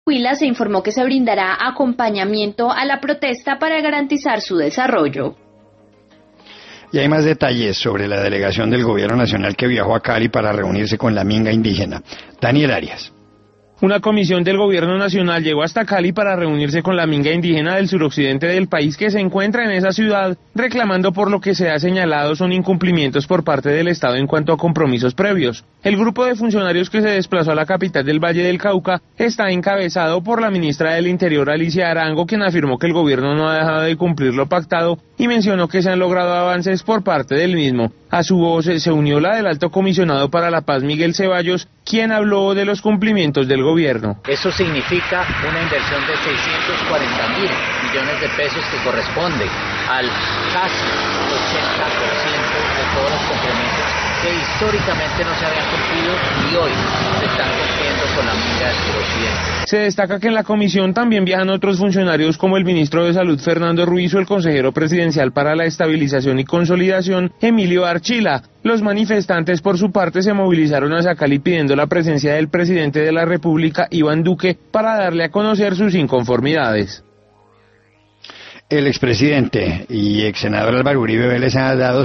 Huila se informó que se brindará acompañamiento a la protesta para garantizar su desarrollo. Y hay más detalles sobre la delegación del Gobierno Nacional que viajó a Cali para reunirse con la minga indígena. Daniel Arias. Una comisión del Gobierno Nacional llegó hasta Cali para reunirse con la minga indígena del suroccidente del país que se encuentra en esa ciudad, reclamando por lo que se ha señalado son incumplimientos por parte del Estado en cuanto a compromisos previos. El grupo de funcionarios que se desplazó a la capital del Valle del Cauca está encabezado por la ministra del Interior, Alicia Arango, quien afirmó que el gobierno no ha dejado de cumplir lo pactado y mencionó que se han logrado avances por parte del mismo. A su voz se unió la del Alto Comisionado para la Paz, Miguel Ceballos, quien habló de los cumplimientos del gobierno. Eso significa una inversión de 640.000 millones de pesos que corresponde al casi 80% de todos los compromisos que históricamente no se habían cumplido y hoy se están cumpliendo con la minga del suroccidente. Se destaca que en la comisión también viajan otros funcionarios como el ministro de Salud Fernando Ruiz o el consejero presidencial para la estabilización y consolidación Emilio Archila. Los manifestantes por su parte se movilizaron hacia Cali pidiendo la presencia del presidente de la República, Iván Duque, para darle a conocer sus inconformidades. El expresidente y ex senador Álvaro Uribe Vélez ha dado